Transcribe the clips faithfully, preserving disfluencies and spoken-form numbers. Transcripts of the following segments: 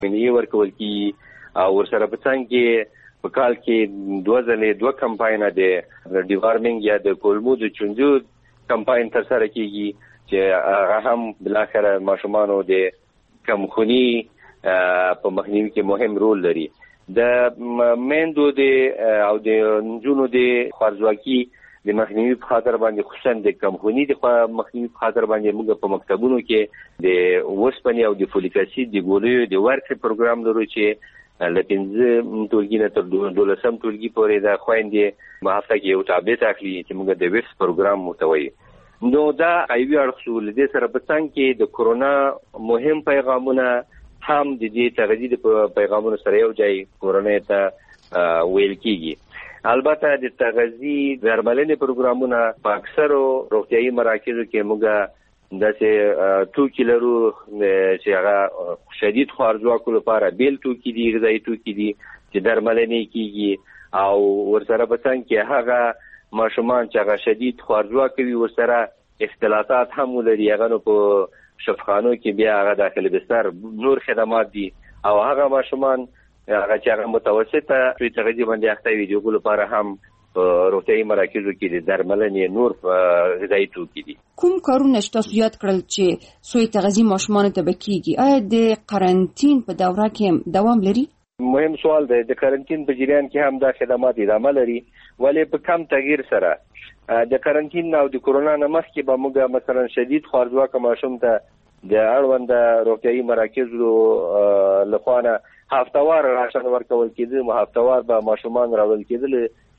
منې ورکول کیږي او ورسره په څنګ کې په کال کې دوه ځلې دوه کمپاینه د ډیوارمینګ یا د کولمو د چونجو کمپاین تر سره کیږي چې هغه هم بلاخره ماشومانو د کمخونی په مخنیوي کې مهم رول لري. د میندو د او د نجونو د خوارځواکي د مخنیوي په خاطر باندې خصوصا د کمخونی د مخنیوي په خاطر باندې موږ په مکتبونو کې د وسپنې او د فولیک اسید د ګولیو د ورکړې پروګرام لرو چې له پنځه ټولګي نه تر دولسم ټولګي پورې د خويندې په هفته کې یو ټابلیټ اخلي چې موږ د ویکس پروګرام متوي. نو دا ایوي اړخ ولې سره په څنګه کې د کورونا مهم پیغامونه هم د دې تغذیه د پیغامونو سره یو ځای کورونه ته ویل کیږي. البته د تغذیه درملنې پروګرامونه په اکثرو روغتيایي مراکزو کې موږ داسې توکي لرو چې هغه شدید خوارځواکو لپاره بیل توکي دي، غذایي توکي دي چې درملنې کیږي او ورسره په څنګ کې هغه ماشومان چې هغه شدید خوارځواکي وي ورسره اختلاطات هم ولري، هغه نو په شفاخانو کې بیا هغه داخلي بستر نور خدمات دي او هغه ماشومان هغه چې هغه متوسطه سوی تغذیه باندې اخته وي دغه لپاره هم روغتيایي مراکزو کې د درملنې نور غذایي توکي دي. کوم کارونه تاسو یاد کړل چې سوی تغذیه ماشومان ته بکیږي؟ آیا د قرنټین په دوره کې دوام لري؟ مهم سوال دی. د قرنټین په جریان کې هم دا خدمات ادامه لري ولې په کم تغییر سره. د قرنټین او د کورونا نه مخکې به موږ مثلا شدید خوارځواکه ماشوم ته د اړوند روغتيایي مراکزو لخوا هفتوار راشن ورکول کېده، مو هفتوار به ماشومان راول کېدل،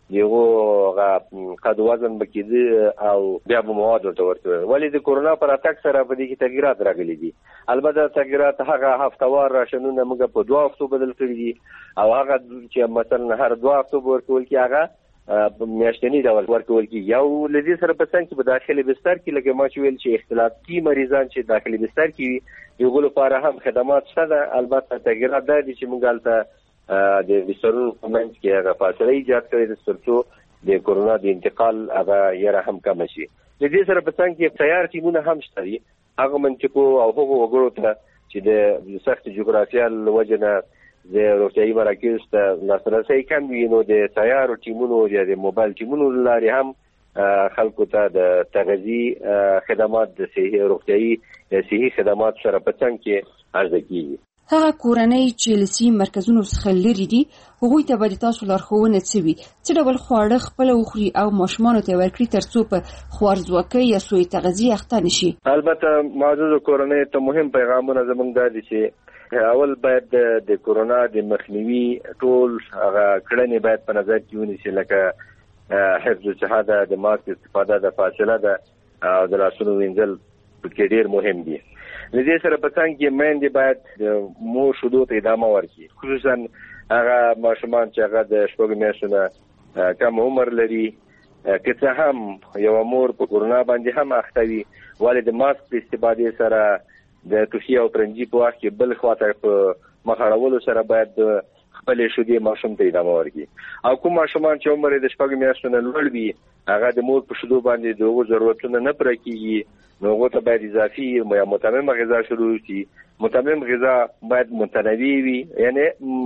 یو قد وزن بکېده او بیا به مواد ورته ورکول. ولې د کورونا پر اتاک سره په دې کې تغیرات راغلي دي. البته تغیرات هغه هفتوار راشنونه موږ په دوه هفتو بدل کړی دي او هغه چې مثلا هر دوه هفتو ورکول کې هغه میاشتنی ډول ورکول کی. یو لدی سره په څنګه په داخلي بستر کې لکه ما چې ویل چې اختلاطي مریضان چې داخلي بستر کې یو غو لپاره هم خدمات شته. البته تغیرات د دې چې موږ البته د بسترونو په منځ کې هغه فاصله ایجاد کړې د ترڅو د کورونا د انتقال هغه یې هم کم شي. لدی سره په څنګه کې تیار ټیمونه هم شته دي هغه منطقو او هغه وګړو ته چې د سخت جغرافیال وجنه د روغتيایي مراکز ته لاسرسي کم وي نو د تیارو ټیمونو یا د موبایل ټیمونو لاري هم خلکو ته د تغذیه خدمات د صحي روغتيایي صحي خدمات سره په څنګه کې عرضه کیږي. هغه کورنۍ چې لسی مرکزونو څخه لري دي هغوی ته به تاسو لارښوونه کوي چې ډول خواړه خپل وخوري او ماشومان ته ورکړي ترڅو په خوارځواکۍ یا سوء تغذیه اخته نشي. البته معزز کورنۍ ته مهم پیغامونه زموږ د دي چې اول باید د کورونا د مخنیوي ټول هغه کړنې باید په نظر کې ونیسي لکه حفظ الصحه د ماسک استفاده د فاصله ده او د لاسونو وینځل پکې ډیر مهم دي. لدې سره په څنګه کې مېندې باید د مور شیدو ته ادامه ورکړي، خصوصا هغه ماشومان چې هغه د شپږ میاشتو نه کم عمر لري. که څه هم یو مور په کورونا باندې هم اخته وي ولې د ماسک په استفادې سره د توشي او پرنجي په وخت کې بل خواته په مخاړولو سره باید خپل شیدې ماشوم ته ادامه ورکړي. او کوم ماشومان چې عمر د شپږ میاشتو نه لوړ وي هغه د مور په شیدو باندې دغه ضرورتونه نه پوره کیږي نو هغه ته باید اضافي یا متمم غذا شروع شي. متمم غذا باید متنوع وي، یعنی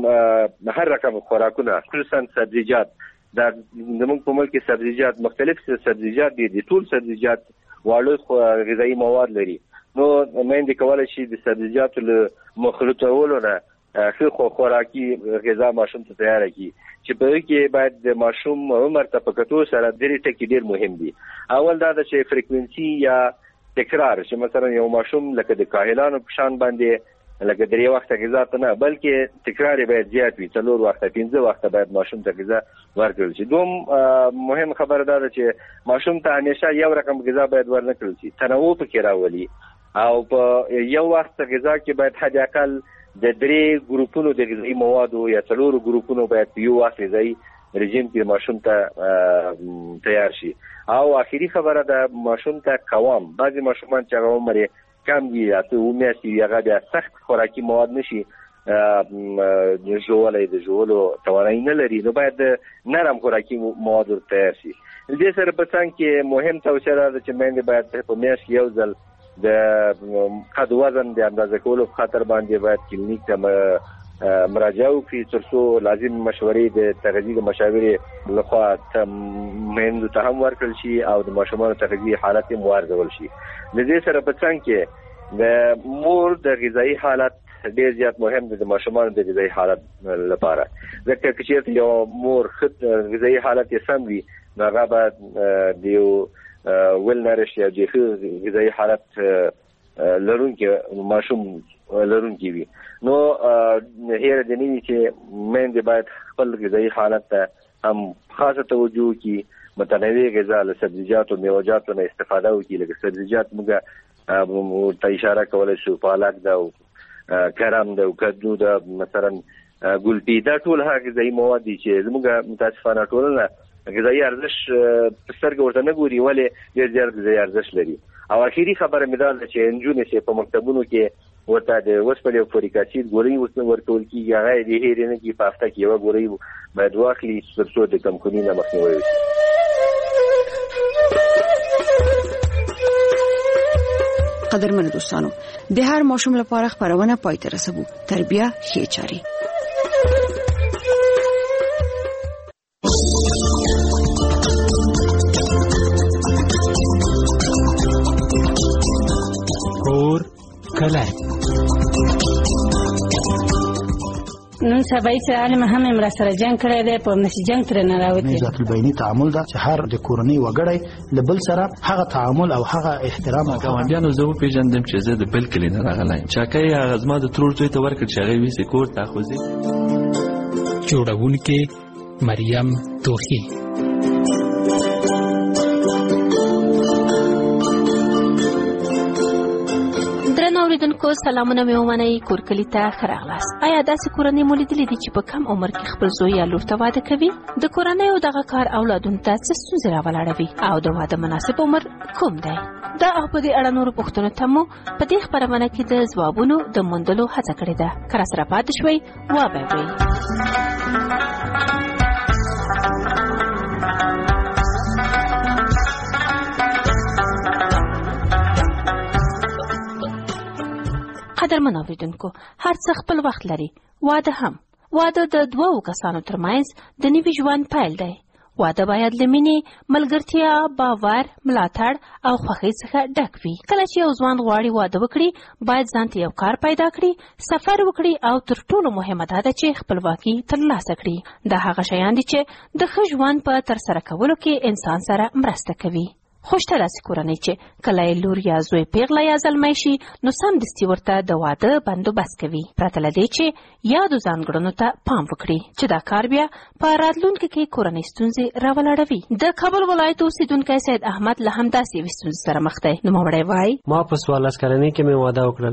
هر رقم خوراکونه خصوصا سبزیجات. دا زموږ په ملک کې سبزیجات مختلف سبزیجات دي، د ټول سبزیجات واړه غذایي مواد لري. نو مېندې کولای شي د سبزیجاتو له مخلوطولو نه ښه خوراکي غذا ماشوم ته تیار کړي چې په کې باید د ماشوم عمر ته په کتو سره درې ټکي ډیر مهم دي. اول دا چې فریکوئنسي یا تکرار، چې مثلا یو ماشوم لکه د کاهلانو په شان باندې لکه درې وخت غذا ته نه بلکې تکرار باید زیات وي، څلور وخت پنځه وخت باید ماشوم ته غذا ورکړل شي. دوم مهم خبره ده چې ماشوم ته همیشه یو رقم غذا باید ورنکړل شي، تنوع پکې راولي او په یو وخت غذا کې باید حد اقل د درې ګروپونو د غذایي موادو یا څلورو ګروپونو باید په یو وخت غذایي رژیم کې ماشوم ته تیار شي. او اخیری خبره ده ماشوم ته قوام. بعضی ماشومان چې هغه عمر کم وي اته و میاشتې هغه بیا سخت خوراکي مواد نشي ژولای د ژولو توانایي نه لري نو باید نرم خوراکي مواد ورته تیار شي. دې سره په څنګه کې مهم توصیه ده چې مېندې باید په میاشت یو ځل د قد وزن د اندازه کولو په خاطر باندې باید کلینیک ته مراجعه وکړي ترڅو لازم مشورې د تغذیې د مشاورې لخوا میندو ته هم ورکړل شي او د ماشومانو تغذیې حالت یې وارزول شي. د دې سره په څنګ کې د مور د غذایي حالت ډیر زیات مهم دی د ماشومانو د غذایي حالت لپاره. ځکه چې چېرته یو مور ښه غذایي حالت یې سم وي نو هغه به د یو ویل نریش یا د ښه غذایي حالت لرونکی ماشوم لرونکی وي. نو هیره د نه وي چې میندې باید خپل غذایي حالت ته هم خاصه توجه وکړي، متنوع غذا له سبزیجاتو میوه‌جاتو نه استفاده وکړي. لکه سبزیجات موږ ته اشاره کولای شو، پالک ده او کرم ده او کدو ده، مثلا ګلپي، دا ټول هغه غذایي مواد دي چې زموږ متاسفانه ټولنه غذایي ارزښت په سترګه ورته نه ګوري، ولې ډېر زیات غذایي ارزښت لري. او اخیری خبره مې دا ده چې نجونې چې په مکتبونو کې ورته د اوسپنې او فولیک اسید ګولۍ ورکول کېږي، هغه یې د هېرې نه کړي، په هفته کې یوه ګولۍ باید واخلي تر څو د کمخوني نه مخنیوی وشي. قدرمن دوستانو، د هر ماشوم لپاره خبرونه پای ته رسوو. تربیه ښې چارې. کور کلی نن سبا چې عالم هم امر سره جنگ کړی دی، په نشي جنگ تر نه راوتی. ذات البینی تعامل دا چې هر د کورنۍ وګړی لبل سره هغه تعامل او هغه احترام او ګاونډیانو زه پیژندم چې زه د بل کلی نه راغلی چاکۍ هغه زما د ترور زوی ته ورکړ چې هغه ویسې کور ته اخوځي. جوړونکې مریم توخی. درنو اوریدونکو، سلامونه مې ومنئ. کور کلي ته ښه راغلاست. آیا داسې کورنۍ مو لیدلې دي چې په کم عمر کې خپل زوی یا لور ته واده کوي؟ د کورنیو دغه کار اولادونو ته څه ستونزې راولاړوي او د واده مناسب عمر کوم دی؟ دا او په دې اړه نورو پوښتنو ته مو په دې خپرونه کې د ځوابونو د موندلو هڅه کړې ده. که راسره پاتې شوئ وبه وئ. قدرمن اوریدونکو، هر څه خپل وخت لري. واده هم. واده د دوو کسانو ترمنځ د نوي ژوند پیل دی. واده باید له مینې، ملګرتیا، باور، ملاتړ او خوښۍ څخه ډک وي. کله چې یو ځوان غواړي واده وکړي، باید ځان ته یو کار پیدا کړي، سفر وکړي او تر ټولو مهمه دا ده چې خپلواکي ترلاسه کړي. دا هغه شیان دي چې د ښه ژوند په ترسره کولو کې انسان سره مرسته کوي. خوشته داسې کورنۍ چې کله یې لور یا زوی پیغله یا زلمی شي، نو سمدستي ورته د واده بندوبست کوي، پرته له دې چې یادو ځانګړنو ته پام وکړي چې دا کار بیا په راتلونکي کې کورنۍ ستونزې راولاړوي. د کابل ولایت اوسیدونکی سید احمد له همداسې یوې ستونزې سره مخ دی. نوموړی وایي: ما په څوارلس کلنۍ کې مې واده وکړل.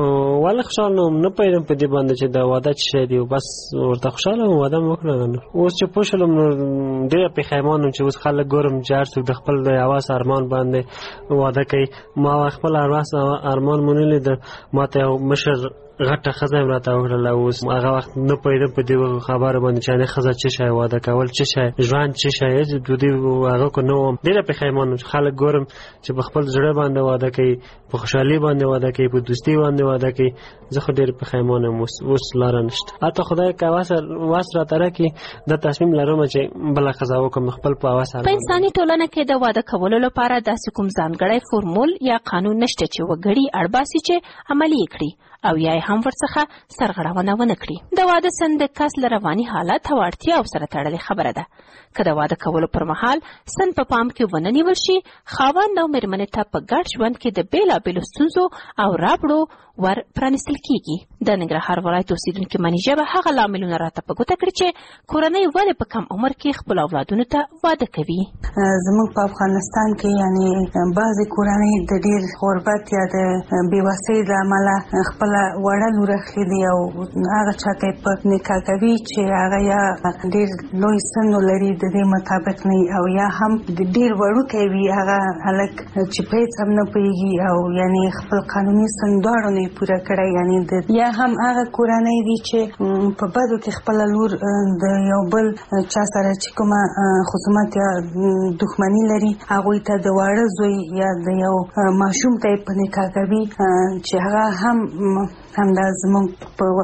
ولې خوشحاله وم؟ نه پوهېدم په دې باندې چې د واده څه شی دی، بس ورته خوشحاله وم، واده مې وکړل. اوس چې پوه شولم نو ډېره پښیمان وم چې اوس خلک ګورم چې هر څوک د خپل د حواس ارمان باندې واده کوي. ما خپل ارمان مونږ لید، ما ته یو مشر غټه ښځه هم راته وکړله. اوس هغه وخت نه پوهېدم په دې خبره باندې چې ښځه څه شی، واده کول څه شی، ژوند څه شی، د دې هغه کو نه وم. ډېره پښیمان وم چې خلک ګورم چې په خپل زړه باندې واده کوي، په خوشحالي باندې واده کوي، په دوستي باندې واده کوي. زه خو ډېر پښیمان یم. اوس لاره نشته. حتی خدای که واس راته راکړي، دا تصمیم لرم چې بله ښځه وکړم خپل په هوس. په انساني ټولنه کې د واده کولو لپاره داسې کوم ځانګړی فورمول یا قانون نشته چې وګړي اړباسي چې عملي کړي او یا هم ورڅخه سرغړونه ونه کړي. د واده سن د کس له رواني حالت او اړتیاو سره تړلې خبره ده. که د واده کولو پر مهال سن په پام کې ونه نیول شي، خاوند او مېرمنې ته په ګډ ژوند کې د بېلابېلو ستونزو او رابړو ور پرانیستل کېږي. د ننګرهار ولایت اوسېدونکي منیژه به هغه لاملونه راته په ګوته کړي چې کورنۍ ولې په کم عمر کې خپل اولادونو ته واده کوي. زموږ په افغانستان کې یعنی بعضې کورنۍ د ډېر غربت یا د بېوسۍ له امله خپله وړ واړه لور اخلي دي او هغه چاته په نکاح کوي چې هغه یا ډېر لوی سن لري د دې مطابق نه او یا هم ډېر وړوکی وي هغه هلک چې په هېڅ هم نه پوهېږي او یعنې خپل قانوني سن دواړو نه یې پوره کړی یعنې یا هم هغه کورنۍ دي چې په بدو کې خپله لور د یو بل چا سره چې کومه خصومت یا دښمني لري هغوی ته د واړه زوی یا د یو ماشوم ته یې په نکاح کوي چې هغه هم همدا زموږ په